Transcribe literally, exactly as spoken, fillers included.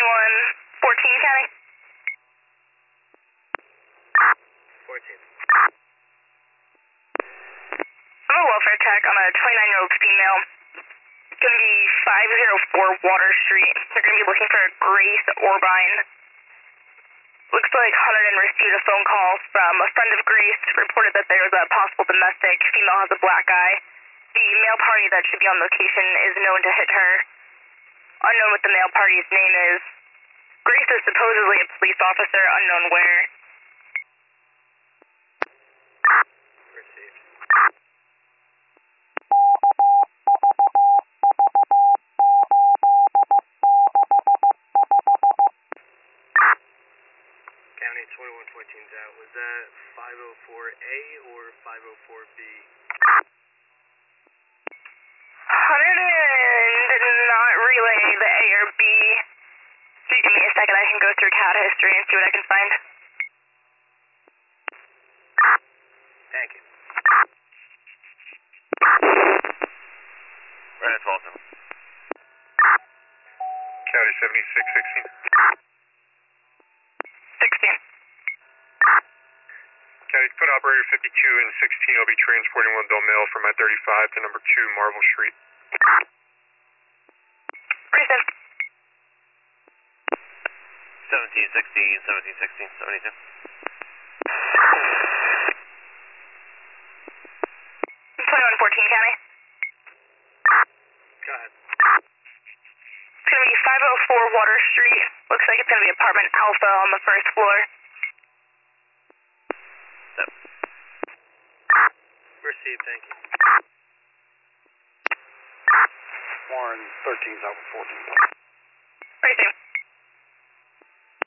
twenty-one fourteen County. fourteen. I'm a welfare tech on a twenty-nine-year-old female. It's going to be five oh four Water Street. They're going to be looking for Grace Orbine. Looks like Hunter received a phone call from a friend of Grace, reported that there was a possible domestic. Female has a black eye. The male party that should be on location is known to hit her. Unknown what the male party's name is. Grace is supposedly a police officer, unknown where. Received. County twenty-one fourteen's out. Was that five oh four A or five oh four B? Hunter did not relay the A or B. So give me a second, I can go through C A D history and see what I can find. Thank you. Right at Walton. County seventy-six sixteen. sixteen. County, put operator fifty-two and sixteen. I'll be transporting one bill mail from I thirty-five to number two Marble Street. Reason. seventeen sixteen, seventeen sixteen, seventy-two. twenty-one fourteen County. Go ahead. It's going to be five oh four Water Street. Looks like it's going to be apartment Alpha on the first floor. Yep. Received, thank you. Warren thirteen's out with fourteen.